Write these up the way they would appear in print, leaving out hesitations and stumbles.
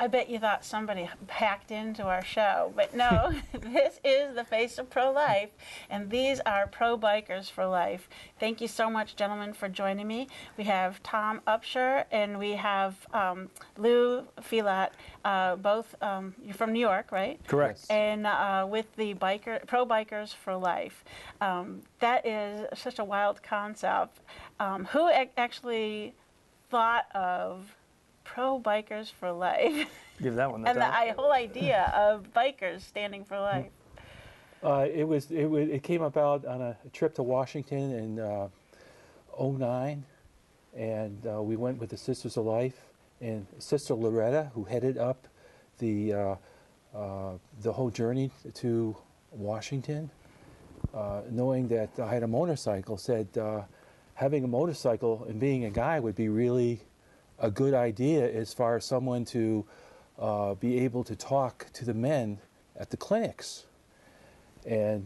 I bet you thought somebody hacked into our show, but no, this is the face of pro-life, and these are pro-bikers for life. Thank you so much, gentlemen, for joining me. We have Tom Upshur and we have Lou Filat, both, you're from New York, right? Correct. And with the pro-bikers for life. That is such a wild concept. Who actually thought of pro-bikers for life? Give that one the and the top. whole idea of bikers standing for life. It came about on a trip to Washington in '09, and we went with the Sisters of Life and Sister Loretta, who headed up the whole journey to Washington. Knowing that I had a motorcycle, said having a motorcycle and being a guy would be really a good idea as far as someone to be able to talk to the men at the clinics. And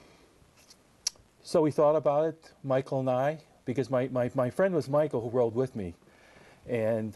so we thought about it, Michael and I, because my friend was Michael who rode with me. And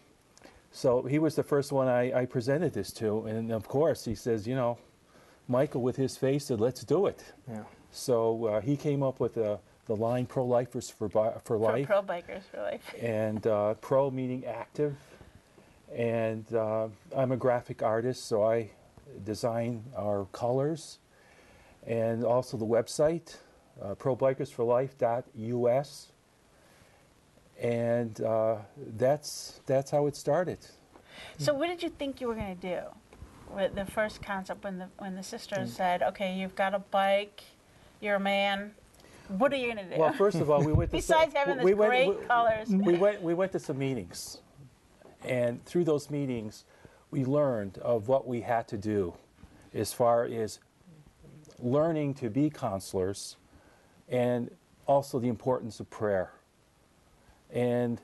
so he was the first one I presented this to. And of course he says, you know, Michael with his face said, let's do it. Yeah. So he came up with the line Pro-Lifers for Life. Pro-bikers for life. And pro meaning active. And I'm a graphic artist, so I design our colors. And also the website, probikersforlife.us. And that's how it started. So what did you think you were going to do? With the first concept, when the sisters said, okay, you've got a bike, you're a man, what are you going to do? Well, first of all, we went to besides having this great colors. We went to some meetings, and through those meetings, we learned of what we had to do, as far as learning to be counselors, and also the importance of prayer, and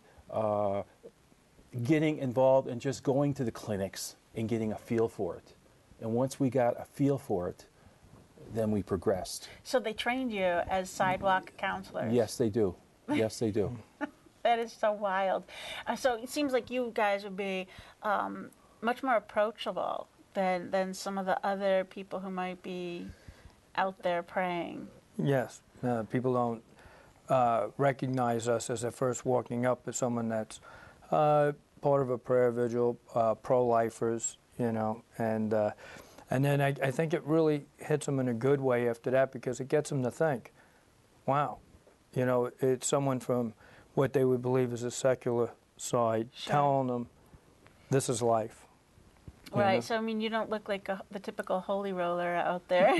getting involved in just going to the clinics and getting a feel for it. And once we got a feel for it, then we progressed. So they trained you as sidewalk counselors? Yes, they do. Yes, they do. That is so wild. So it seems like you guys would be much more approachable than some of the other people who might be out there praying. Yes. People don't recognize us as they're first walking up as someone that's part of a prayer vigil, pro-lifers, you know, and then I think it really hits them in a good way after that, because it gets them to think, wow, you know, it's someone from what they would believe is a secular side telling them this is life. Right, so I mean, you don't look like the typical holy roller out there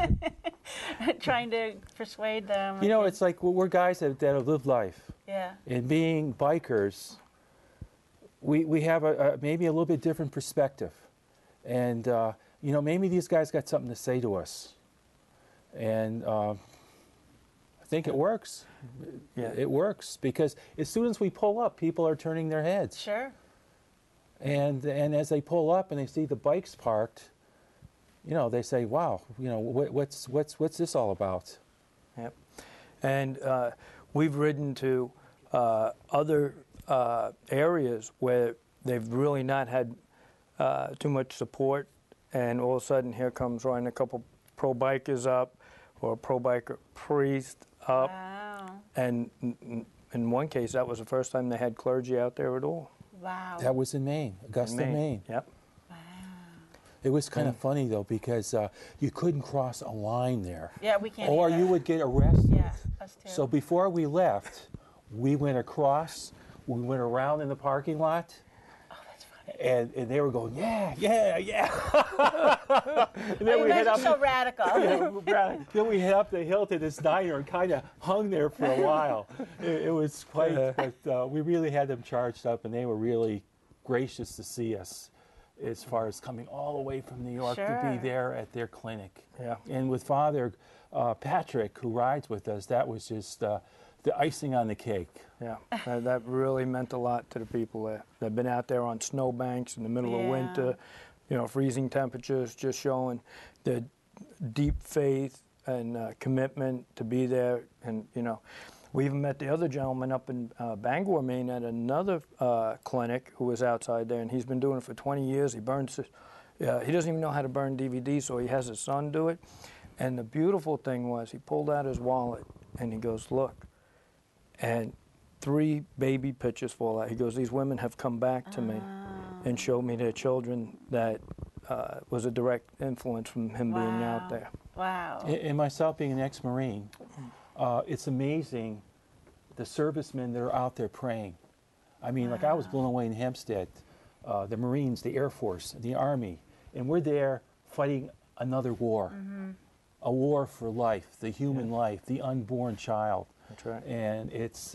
trying to persuade them. You know, it's like we're guys that have lived life. Yeah. And being bikers, we have maybe a little bit different perspective. And, you know, maybe these guys got something to say to us. And I think it works. Yeah. It works, because as soon as we pull up, people are turning their heads. Sure. And as they pull up and they see the bikes parked, you know, they say, wow, you know, what's this all about? Yep. And we've ridden to other areas where they've really not had too much support, and all of a sudden here comes riding a couple pro-bikers up, or a pro-biker priest up. Wow. And in one case, that was the first time they had clergy out there at all. Wow. That was in Maine, Augusta, Maine. Yep. Wow. It was kind of funny, though, because you couldn't cross a line there. Yeah, we can't. Or you would get arrested. Yeah, us too. So before we left, we went across, we went around in the parking lot. Oh, that's funny. And they were going, yeah. And then You guys are so radical. Then we head up the hill to this diner and kind of hung there for a while. It was quite, but we really had them charged up, and they were really gracious to see us, as far as coming all the way from New York to be there at their clinic. Yeah. And with Father Patrick, who rides with us, that was just the icing on the cake. Yeah, that really meant a lot to the people there. They've been out there on snowbanks in the middle of winter, you know, freezing temperatures, just showing their deep faith and commitment to be there. And, you know, We even met the other gentleman up in Bangor, Maine, at another clinic who was outside there, and he's been doing it for 20 years. He burns, he doesn't even know how to burn DVDs, so he has his son do it. And the beautiful thing was, he pulled out his wallet and he goes, "Look," and 3 baby pictures fall out. He goes, "These women have come back to me and showed me their children." That was a direct influence from him being out there. Wow. And myself being an ex-Marine, it's amazing the servicemen that are out there praying. I mean, like I was blown away in Hempstead, the Marines, the Air Force, the Army, and we're there fighting another war, a war for life, the human life, the unborn child. That's right. And it's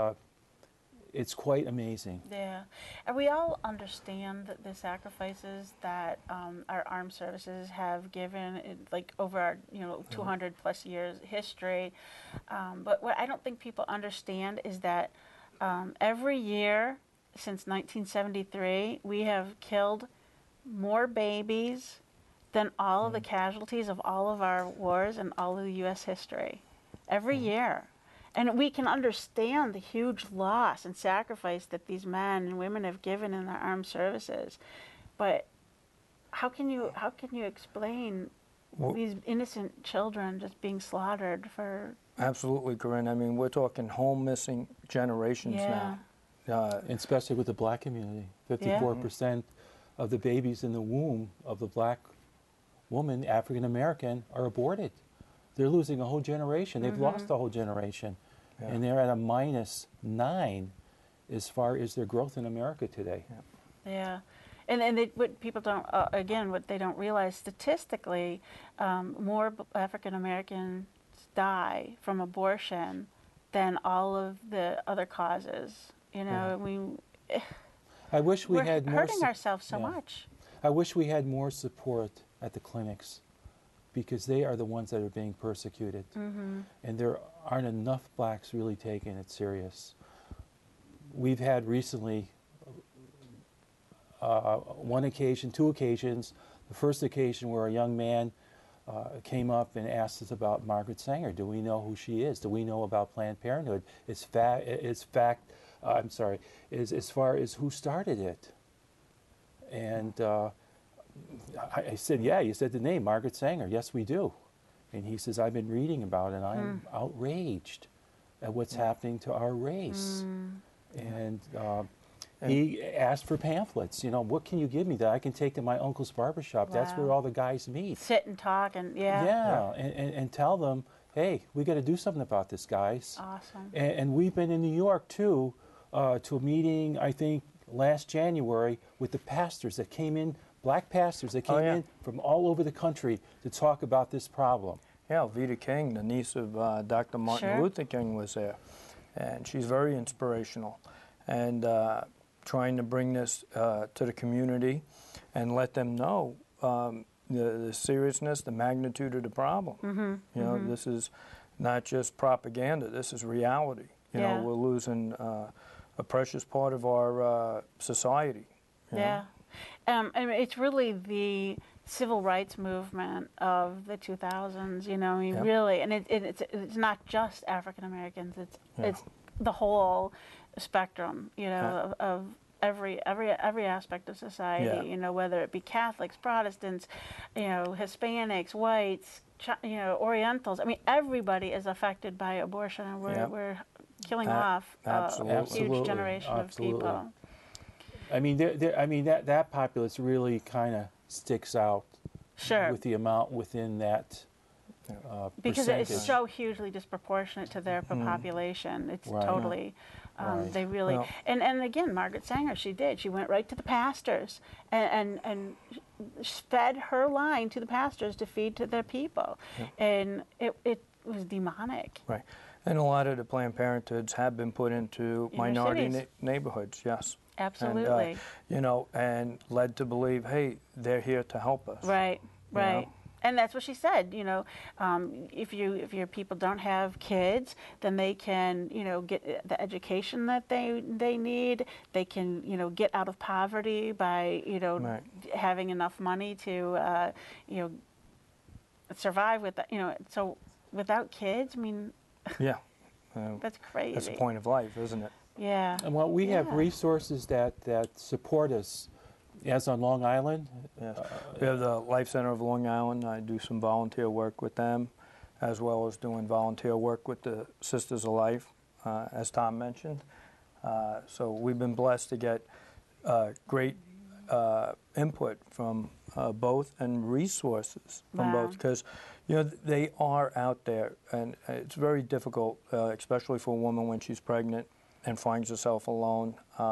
quite amazing. Yeah, and we all understand that the sacrifices that our armed services have given, like over our 200 plus years history. But what I don't think people understand is that every year since 1973, we have killed more babies than all of the casualties of all of our wars and all of the U.S. history. Every year. And we can understand the huge loss and sacrifice that these men and women have given in their armed services, but how can you explain these innocent children just being slaughtered for? Absolutely, Corinne. I mean, we're talking home missing generations now. And especially with the black community, 54% of the babies in the womb of the black woman, African American, are aborted. They're losing a whole generation. They've lost a whole generation. Yeah. And they're at a -9 as far as their growth in America today. Yeah. And what people don't, what they don't realize statistically, more African Americans die from abortion than all of the other causes. I wish we had more. We're hurting ourselves so much. I wish we had more support at the clinics, because they are the ones that are being persecuted. And there aren't enough blacks really taking it serious. We've had recently two occasions. The first occasion where a young man came up and asked us about Margaret Sanger. Do we know who she is? Do we know about Planned Parenthood? As far as who started it. And I said, "Yeah, you said the name, Margaret Sanger." "Yes, we do." And he says, "I've been reading about it, and I'm outraged at what's happening to our race." And he asked for pamphlets. What can you give me that I can take to my uncle's barbershop? That's where all the guys meet. Sit and talk and and tell them, "Hey, we got to do something about this, guys." Awesome. And we've been in New York too, to a meeting I think last January with the pastors that came in. Black pastors that came in from all over the country to talk about this problem. Yeah, Vita King, the niece of Dr. Martin Luther King, was there. And she's very inspirational. And trying to bring this to the community and let them know the seriousness, the magnitude of the problem. This is not just propaganda. This is reality. We're losing a precious part of our society. I mean, it's really the civil rights movement of the 2000s, really, and it's not just African Americans. It's the whole spectrum, of every aspect of society. Whether it be Catholics, Protestants, Hispanics, whites, Orientals. I mean, everybody is affected by abortion, and we're killing off a huge generation of people. I mean, that populace really kind of sticks out with the amount within that because percentage. it's so hugely disproportionate to their population. It's totally, they really, and again, Margaret Sanger, she went right to the pastors and fed her line to the pastors to feed to their people, and it was demonic. Right. And a lot of the Planned Parenthoods have been put into minority neighborhoods, yes. Absolutely. And, and led to believe, hey, they're here to help us. Right. And that's what she said. If your people don't have kids, then they can, get the education that they need. They can, get out of poverty by, having enough money to, survive with that. So without kids, I mean. Yeah. That's crazy. That's the point of life, isn't it? Yeah. And well, we have Yeah. resources that support us, as on Long Island. Yeah. We have the Life Center of Long Island. I do some volunteer work with them, as well as doing volunteer work with the Sisters of Life, as Tom mentioned. So we've been blessed to get great input from both, and resources from Wow. both, because they are out there, and it's very difficult, especially for a woman when she's pregnant and finds herself alone.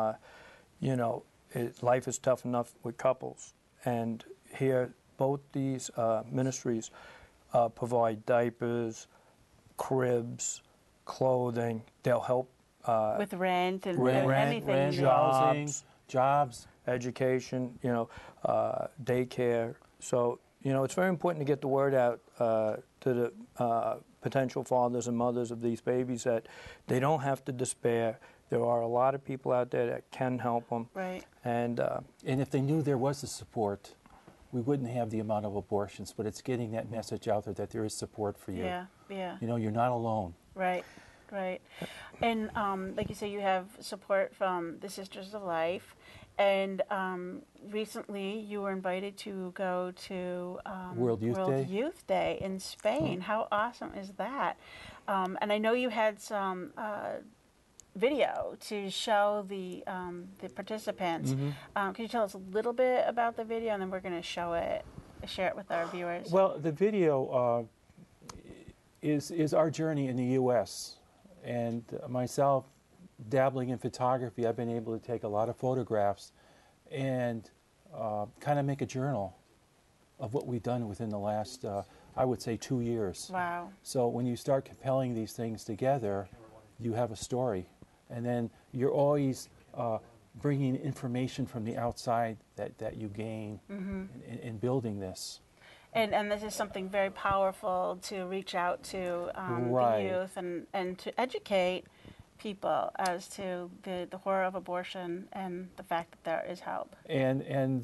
Life is tough enough with couples, and here both these ministries provide diapers, cribs, clothing. They'll help With rent and Rent, anything. rent, that- housing, Jobs. jobs. education, daycare. So, it's very important to get the word out to the potential fathers and mothers of these babies that they don't have to despair. There are a lot of people out there that can help them. Right. And And if they knew there was a support, we wouldn't have the amount of abortions. But it's getting that message out there that there is support for you. Yeah. Yeah. You're not alone. Right, right. And like you say, you have support from the Sisters of Life. And recently you were invited to go to World Youth Day. in Spain. How awesome is that? And I know you had some video to show the participants. Can you tell us a little bit about the video, and then we're going to share it with our viewers? Well, the video is our journey in the U.S. And myself, dabbling in photography, I've been able to take a lot of photographs and kind of make a journal of what we've done within the last, I would say, 2 years. Wow. So when you start compelling these things together, you have a story. And then you're always bringing information from the outside that you gain in building this. And this is something very powerful to reach out to Right. the youth and to educate people as to the horror of abortion and the fact that there is help. And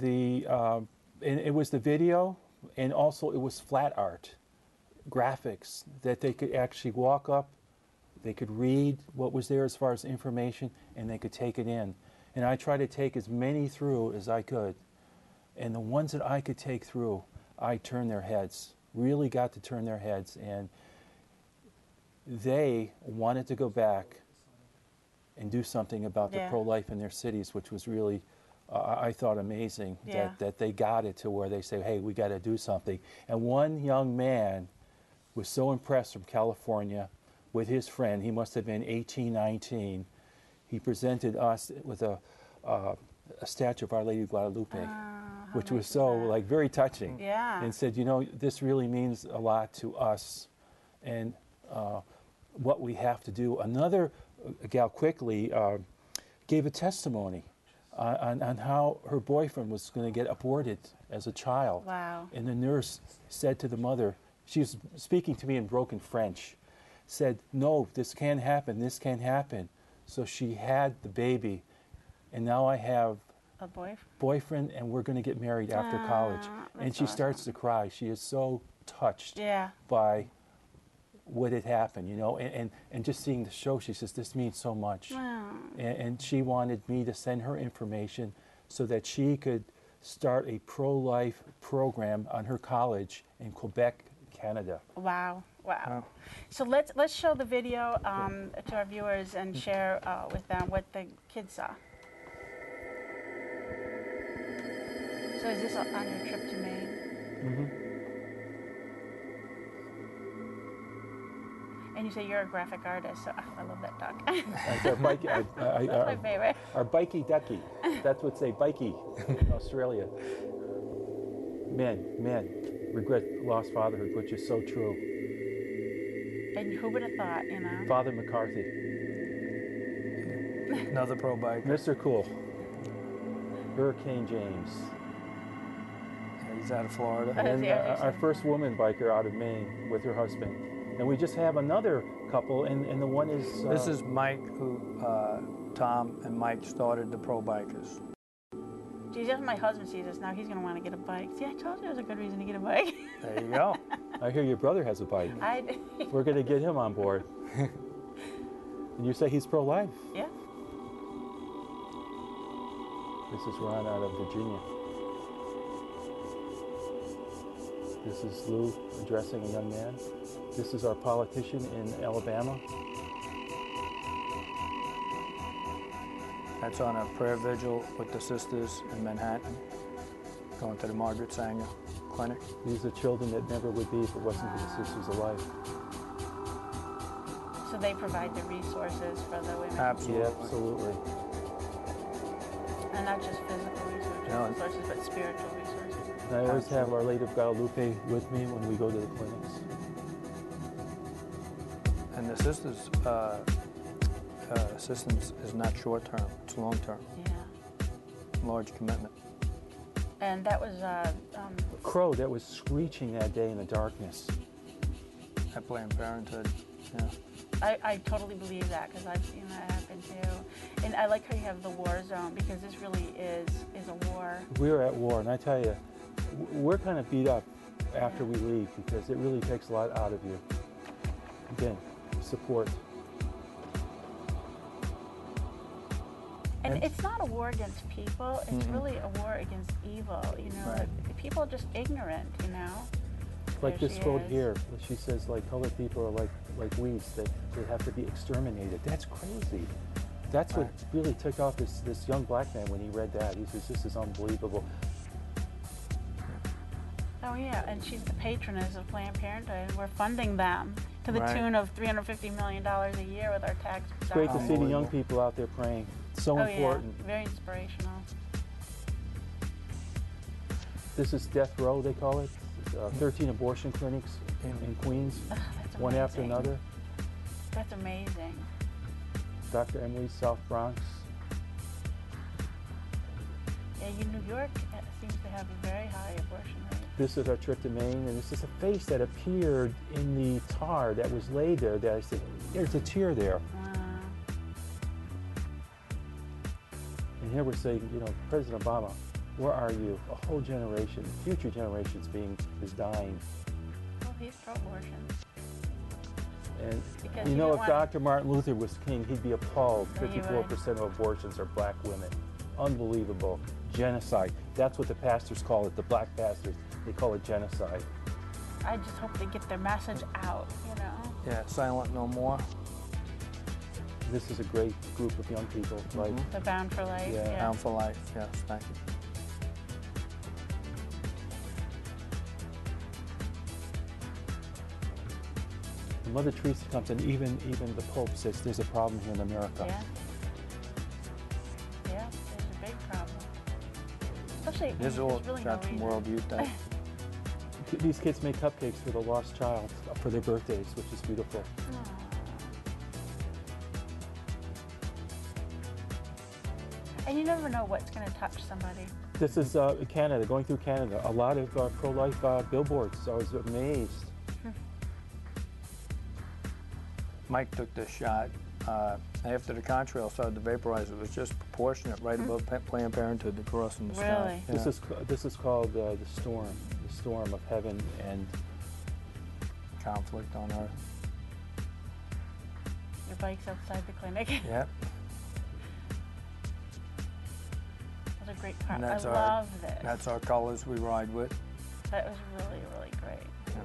it was the video, and also it was flat art, graphics that they could actually walk up, they could read what was there as far as information, and they could take it in. And I tried to take as many through as I could. And the ones that I could take through, I turned their heads, really got to turn their heads. And they wanted to go back and do something about the Yeah. pro-life in their cities, which was really, I thought, amazing. Yeah. That they got it to where they say, hey, we got to do something. And one young man was so impressed from California with his friend. He must have been 18, 19. He presented us with a statue of Our Lady of Guadalupe, which was so very touching. Yeah. And said, this really means a lot to us, and what we have to do. Another gal quickly gave a testimony on how her boyfriend was going to get aborted as a child. Wow. And the nurse said to the mother, she was speaking to me in broken French, said, no, this can't happen, this can't happen. So she had the baby, and now I have A boyfriend, and we're going to get married after college. And that's she starts to cry. She is so touched Yeah. by what had happened, and just seeing the show, she says, this means so much. Wow. And she wanted me to send her information so that she could start a pro-life program on her college in Quebec, Canada. Wow. Wow. Wow. So let's show the video to our viewers and share with them what the kids saw. So is this on your trip to Maine? And you say you're a graphic artist, so I love that dog. That's our bike, That's my favorite. our bikey ducky. That's what say bikey in Australia. Men, regret lost fatherhood, which is so true. And who would have thought, Father McCarthy, another pro biker. Mr. Cool, Hurricane James, He's out of Florida. and Yeah, our first woman biker out of Maine with her husband. And we just have another couple, and the one is... This is Mike, who Tom and Mike started the Pro Bikers. Geez, if my husband sees this now, he's going to want to get a bike. See, I told you it was a good reason to get a bike. There you go. I hear your brother has a bike. We're going to get him on board. And you say he's pro-life? Yeah. This is Ron out of Virginia. This is Lou addressing a young man. This is our politician in Alabama. That's on a prayer vigil with the sisters in Manhattan, going to the Margaret Sanger Clinic. These are children that never would be if it wasn't for the Sisters of Life. So they provide the resources for the women. Absolutely. Yeah, absolutely. And not just physical resources, but spiritual resources. And I always have Our Lady of Guadalupe with me when we go to the clinics. And the sisters' assistance is not short-term, it's long-term, Yeah. large commitment. And that was A crow that was screeching that day in the darkness. At Planned Parenthood, yeah. I totally believe that because I've seen that happen too. And I like how you have the war zone because this really is a war. We're at war, and I tell you, we're kind of beat up after we leave because it really takes a lot out of you. Again, support. And it's not a war against people, it's really a war against evil, you know. Right. People are just ignorant, you know. Like There this she quote is. here, she says, like, colored people are like weeds that they have to be exterminated. That's crazy. That's what really took off this young black man when he read that. He says, this is unbelievable. Oh yeah, and she's the patroness of Planned Parenthood, and we're funding them to the Right. tune of $350 million a year with our tax dollars. It's great to see the young Unbelievable. people out there praying. So Oh important. yeah, very inspirational. This is death row, they call it. 13 abortion clinics in Queens, Oh, that's one after amazing. another. That's amazing. Dr. Emily, South Bronx. Yeah, New York seems to have a very high abortion rate. This is our trip to Maine, and this is a face that appeared in the tar that was laid there. That I said, there's a tear there. Wow. And here we're saying, you know, President Obama, where are you? A whole generation, future generations is dying. Well, he's pro-abortion. And Because you he know, didn't if want- Dr. Martin Luther was king, he'd be appalled. No, you 54% of abortions are black women. Unbelievable. Genocide. That's what the pastors call it, the black pastors. They call it genocide. I just hope they get their message out, you know. Yeah, Silent No More. This is a great group of young people. Like, The Bound for Life. Yeah. Down for Life, yes, thank you. Mother Teresa comes in, even the Pope says there's a problem here in America. Yeah. Yeah, there's a big problem. Especially This is when all there's really shots no from reason. World Youth Day. These kids make cupcakes for the lost child for their birthdays, which is beautiful. Aw. And you never know what's going to touch somebody. This is Canada, going through Canada. A lot of pro-life billboards. I was amazed. Mike took this shot after the contrail started to vaporize. It was just proportionate right above Planned Parenthood, the cross in the sky. Really? Yeah. This is called the storm of heaven, and Conflict on Earth. Your bike's outside the clinic. Yep. That was a great part. And I that's love this. That's our colors we ride with. That was really, really great. Yeah.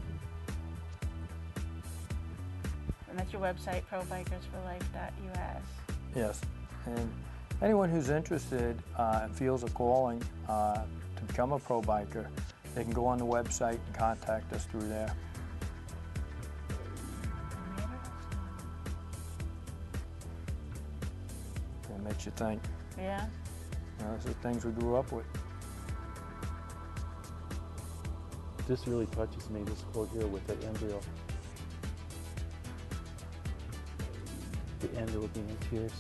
And that's your website, probikersforlife.us. Yes. And anyone who's interested and feels a calling to become a pro biker, they can go on the website and contact us through there. It makes you think. Yeah. You know, these are things we grew up with. this really touches me, this quote here with the embryo. The embryo being in tears.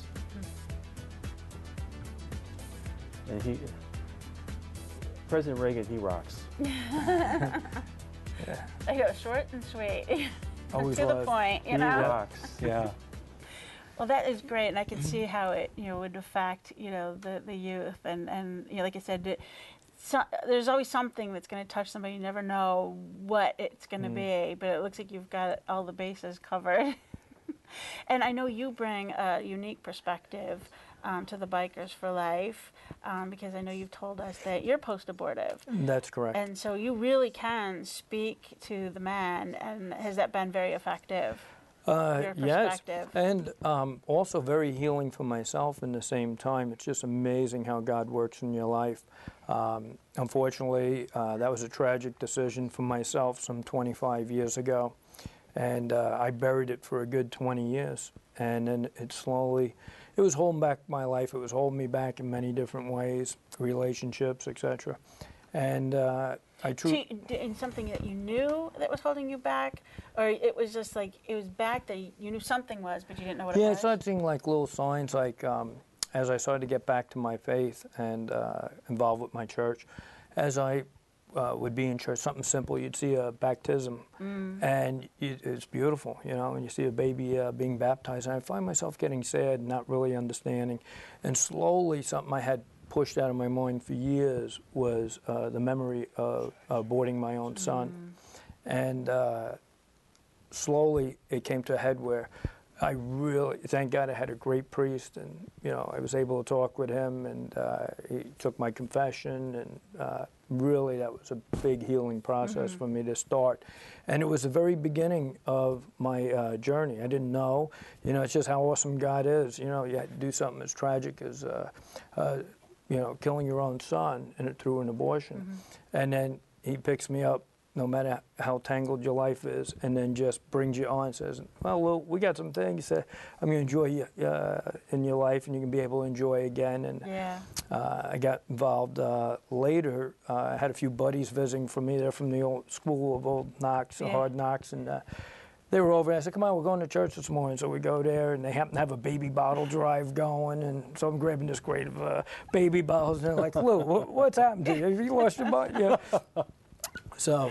And President Reagan, he rocks. Yeah. I go short and sweet. Always to the was. point, you He know. rocks, yeah. Well, that is great, and I can see how it, would affect, the youth, and like I said, there's always something that's going to touch somebody. You never know what it's going to be, but it looks like you've got all the bases covered. And I know you bring a unique perspective to the Bikers for Life, because I know you've told us that you're post-abortive. That's correct. And so you really can speak to the man, and has that been very effective? Your Yes, perspective. and also very healing for myself in the same time. It's just amazing how God works in your life. Unfortunately, that was a tragic decision for myself some 25 years ago, and I buried it for a good 20 years. And then it was holding back my life. It was holding me back in many different ways, relationships, etc. And In something that you knew that was holding you back, or it was just like it was back that you knew something was, but you didn't know what it was? Yeah, I started seeing like little signs, like as I started to get back to my faith and involved with my church, as I would be in church, something simple, you'd see a baptism, and it's beautiful, you know, and you see a baby being baptized, and I find myself getting sad, not really understanding, and slowly something I had pushed out of my mind for years was the memory of aborting my own son. And slowly it came to a head where I really, thank God I had a great priest, and you know, I was able to talk with him, and he took my confession, and really that was a big healing process for me to start. And it was the very beginning of my journey. I didn't know, you know, it's just how awesome God is. You know, you had to do something as tragic as you know, killing your own son through an abortion. And then he picks me up, no matter how tangled your life is, and then just brings you on and says, well, we got some things that I'm going to enjoy you, in your life, and you can be able to enjoy again. And I got involved later. I had a few buddies visiting from me. They're from the old school of old knocks, hard knocks, and they were over, and I said, come on, we're going to church this morning. So we go there, and they happen to have a baby bottle drive going, and so I'm grabbing this crate of baby bottles, and they're like, Lou, what's happened to you? Have you lost your butt? Yeah. So,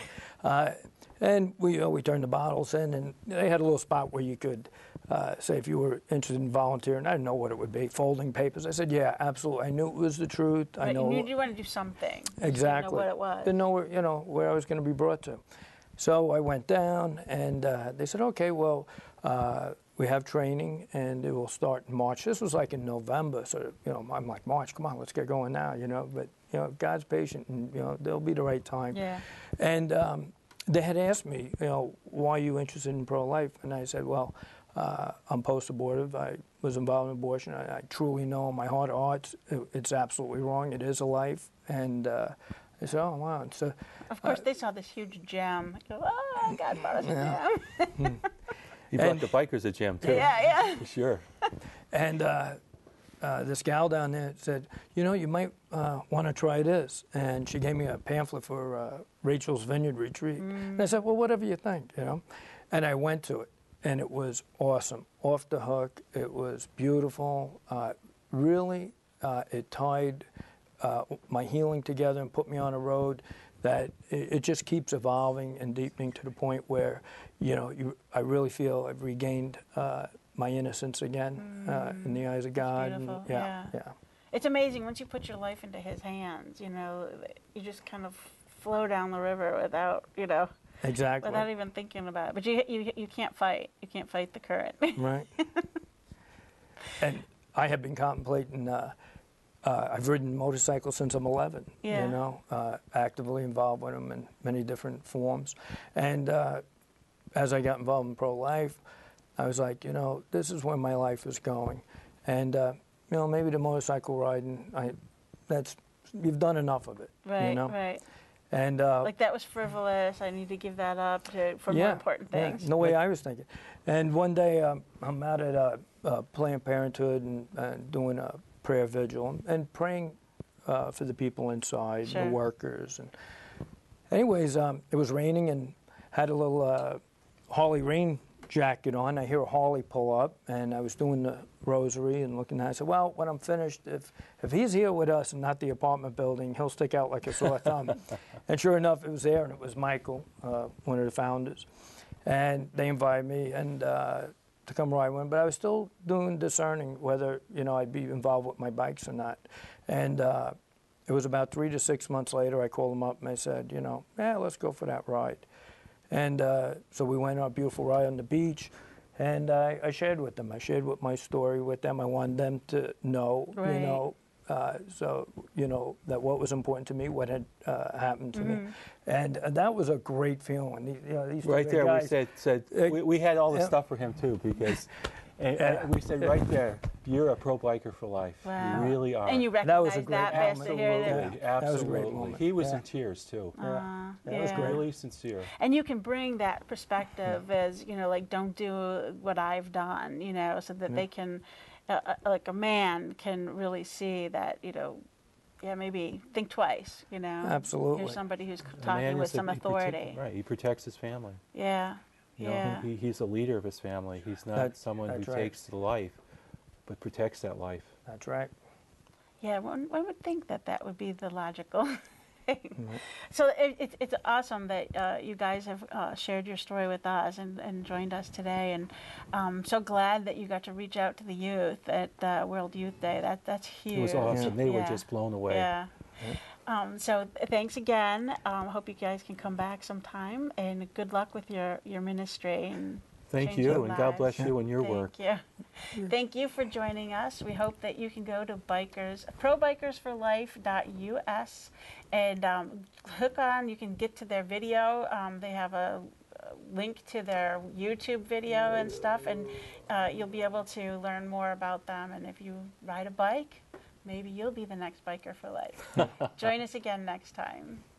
and we turned the bottles in, and they had a little spot where you could say if you were interested in volunteering. I didn't know what it would be, folding papers. I said, yeah, absolutely. I knew it was the truth. Right, I know you knew you wanted to do something. Exactly. You didn't know what it was. Didn't know where I was going to be brought to. So I went down, and they said, okay, well, we have training, and it will start in March. This was like in November, so, you know, I'm like, March, come on, let's get going now, you know. But, you know, God's patient, and, you know, there'll be the right time. Yeah. And they had asked me, you know, why are you interested in pro-life? And I said, well, I'm post-abortive. I was involved in abortion. I truly know in my heart of hearts it's absolutely wrong. It is a life. And I said, oh, wow. So, of course, they saw this huge gem. They go, oh, God brought us a gem. You brought the Bikers a gem, too. Yeah. For sure. And this gal down there said, you know, you might want to try this. And she gave me a pamphlet for Rachel's Vineyard Retreat. And I said, well, whatever you think, you know. And I went to it, and it was awesome. Off the hook. It was beautiful. Really, it tied my healing together and put me on a road that it just keeps evolving and deepening to the point where, you know, I really feel I've regained my innocence again in the eyes of God. Beautiful. And, yeah. It's amazing once you put your life into His hands. You know, you just kind of flow down the river without, you know, Exactly. without even thinking about it. But you can't fight. You can't fight the current. Right. And I have been contemplating. I've ridden motorcycles since I'm 11, you know, actively involved with them in many different forms. And as I got involved in pro-life, I was like, you know, this is where my life is going. And, you know, maybe the motorcycle riding, you've done enough of it, Right, you know? right. And, like that was frivolous. I need to give that up for more important things. Yeah, the way I was thinking. And one day I'm out at Planned Parenthood and doing a prayer vigil and praying for the people inside, the workers. And anyways, it was raining and had a little Harley rain jacket on. I hear a Harley pull up, and I was doing the rosary and looking at it. I said, well, when I'm finished, if he's here with us and not the apartment building, he'll stick out like a sore thumb. And sure enough, it was there, and it was Michael, one of the founders. And they invited me to come ride with him, but I was still doing discerning whether, you know, I'd be involved with my bikes or not. And it was about 3 to 6 months later, I called him up and I said, you know, let's go for that ride. And so we went on a beautiful ride on the beach, And I shared with them. I shared with my story with them. I wanted them to know, Right. you know, so, you know, that what was important to me, what had happened to me. And that was a great feeling. You know, these two Right great there, guys, we said we had all the yeah. stuff for him too, because and we said right there, you're a pro biker for life. Wow. You really are. And you That was recognize a great that best to hear that. Absolutely, Yeah, that was a great absolutely. moment. He was Yeah. in tears too. Yeah. That yeah. was great. Really sincere. And you can bring that perspective as, you know, like, don't do what I've done, you know, so that they can, like a man can really see that, you know, yeah, maybe think twice, you know. Absolutely. Here's somebody who's The talking man with is a- some he protect- authority. Right, he protects his family. Yeah, You know, yeah. he's a leader of his family. He's not That's someone who right. takes the life, but protects that life. That's right. Yeah, one would think that that would be the logical thing. So it's awesome that you guys have shared your story with us and joined us today. And I'm so glad that you got to reach out to the youth at World Youth Day. That's huge. It was awesome. They were Yeah. just blown away. Yeah. So thanks again. Hope you guys can come back sometime. And good luck with your ministry. And Thank changing you, and God bless lives. you and your work. Thank you. Thank you for joining us. We hope that you can go to probikersforlife.us and hook on. You can get to their video. They have a link to their YouTube video and stuff, and you'll be able to learn more about them. And if you ride a bike, maybe you'll be the next biker for life. Join us again next time.